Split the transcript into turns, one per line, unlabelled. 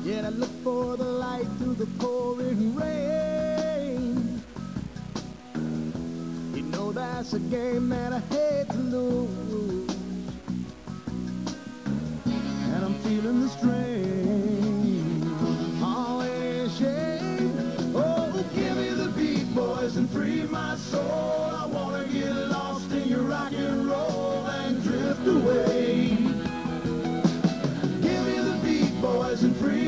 Yet I look for the light through the pouring rain. You know that's a game that I hate to lose, and I'm feeling the strain. Oh, it ain't a shame. Oh, give me the beat, boys, and free my soul. I wanna get lost in your rock and roll and drift away. Give me the beat, boys, and free